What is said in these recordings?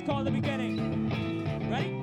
call the beginning. Ready?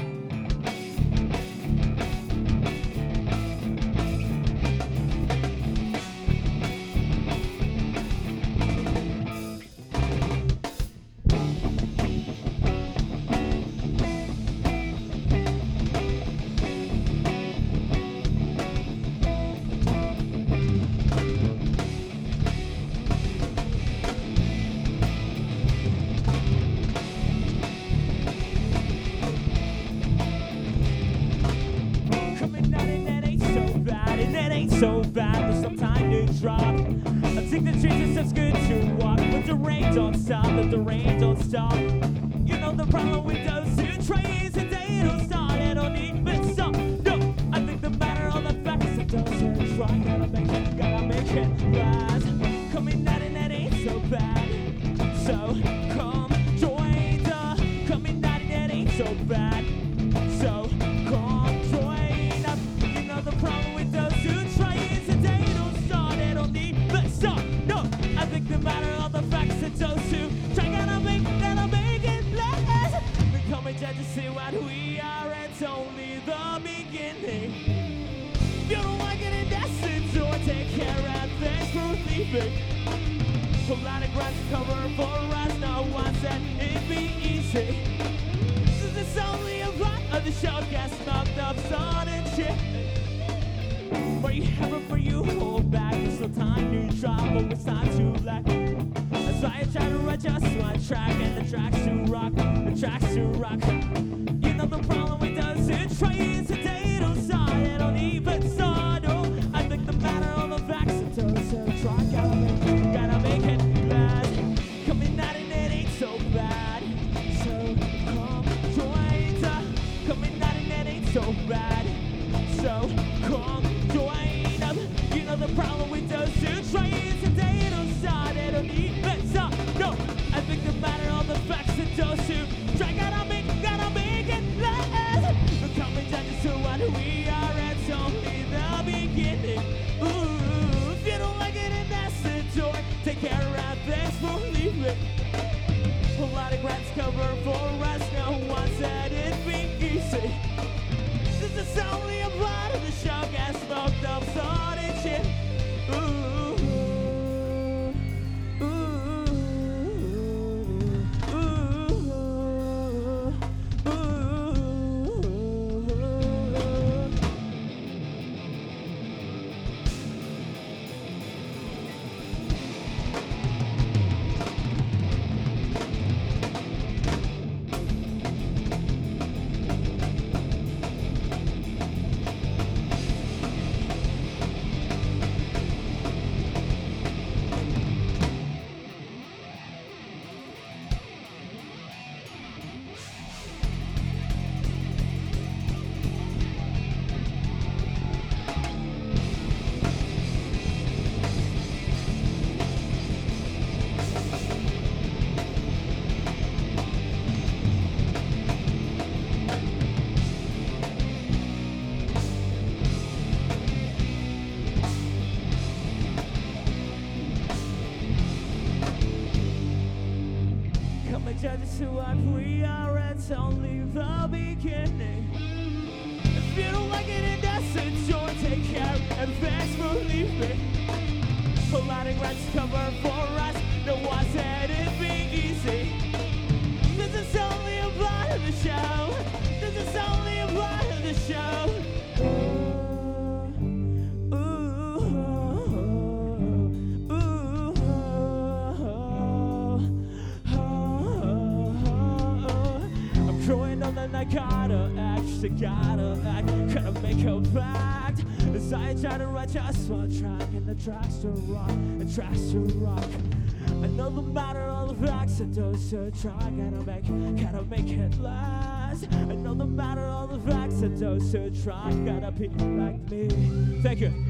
So bad, but sometimes it drop. I think the changes that's good to walk, but the rain don't stop, but the rain don't stop. You know the problem with those who try is that they don't start, they don't even stop. No, I think the matter of the fact is that those who try gotta make it last. Coming out and that ain't so bad. So come join the coming out and that ain't so bad. So come join up. You know the problem with those who try is that they don't start, they don't even stop. No, I think the matter of the facts that those who try gotta make it last. We come and judge to see what we are, it's only the beginning. If you don't like it, and that's it, so take care and thanks for leaving. A lot of grass cover for us, no one said it'd be easy. This is only a part of the show, gets knocked up, sun and shit. Where you have it for you, hold back. There's no time to drop, but it's time to let. That's why I try to adjust my track, and the tracks to rock, the tracks to rock. You know the problem with those who try is that they don't start, they don't even start. Oh, I think the matter of the facts of those who try gotta make it last. Coming out and it ain't so bad. So come join the coming out and it ain't so bad. So come join up. You know the problem with those who try is that they don't start, they don't even stop. No, I think the matter of the facts that those who try gotta make it last. We're coming down to what we are, it's only the beginning. Ooh, if you don't like it and that's the door, take care and thanks for leaving. A lot of grants cover for us, no one said it'd be easy. This is only a part of the show, got smoked up, started shit. Ooh, ooh, ooh, ooh, ooh. Judges to what we are, it's only the beginning. If you don't like it in essence, you'll take care and thanks for leaving. A lot of grants cover for us, no one said it'd be easy. This is only a part of the show. This is only a part of the show. I gotta make a pact. As I try to adjust my track, and the tracks to rock, the tracks to rock. I know the matter of the facts that those who try gotta make it last. I know the matter of the facts that those who try gotta be like me. Thank you.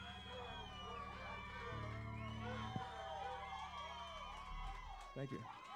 Thank you.